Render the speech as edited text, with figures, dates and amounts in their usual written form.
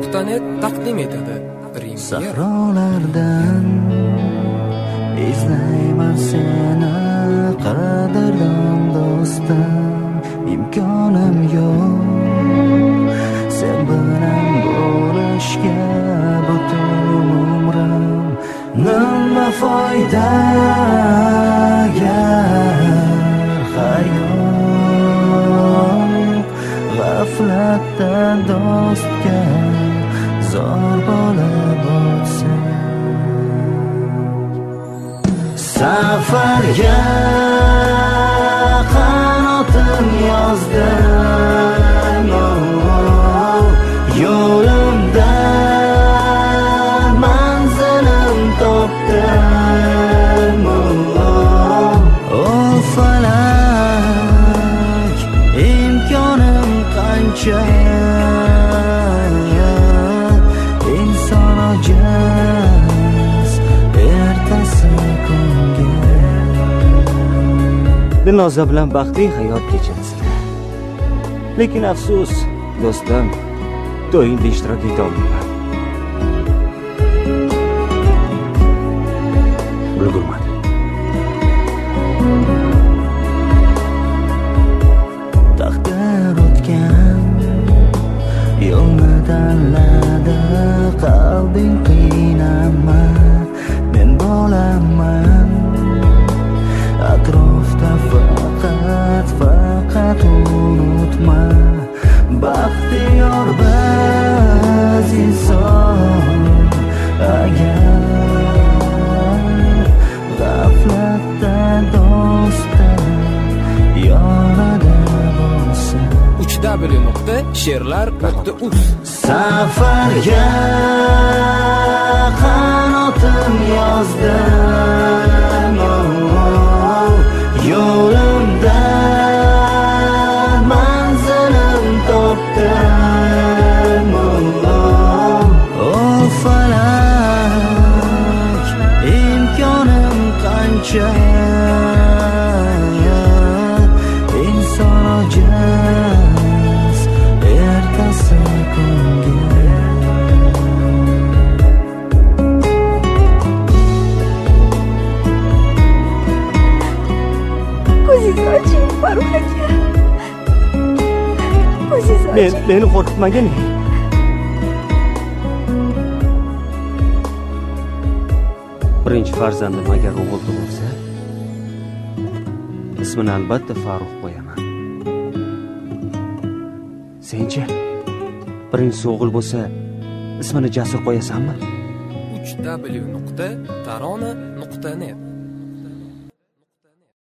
tarona.net taqdim etadi. Sahrolardan izlayman seni, qadrdon do'stim, imkonim yo'q sen bilan bo'lishga butun umrim. Nima foyda agar hayot g'aflatda do'stga zor bo'lib bo'lsa. Safarga qanotim yozdim, yo'limda manzilim topdim. O falak, imkonim qancha, inson ojiz, ertasi ko'ngil. Dilnoza bilan baxtli hayot kechirasizlar. Lekin afsus, do'stim, to'yingda ishtirok eta olmayman. Ulgurmadi. Taqdir o'tgan yo'lni tanladi, qalbing qiynama, men bo'laman atrofda faqat unutma, baxtiyor biz inson agar g'aflatda do'stdan yonida bo'lsa. www.she'rlar.uz Safarga qanotim yozdim, yo'limda manzilim topdim. O falak, imkonim qancha, inson ojiz, ertasi ko'ngil. Ko'zingizni oching, Farruh aka. Ko'zingizni oching. Meni qo'rqitmagin. Birinchi farzandim agar o'g'il tug'ilsa, ismini albatta Farruh qo'yaman. Senchi? Birinchisi o'g'il bo'lsa, ismini Jasur qo'yasanmi? www.tarona.net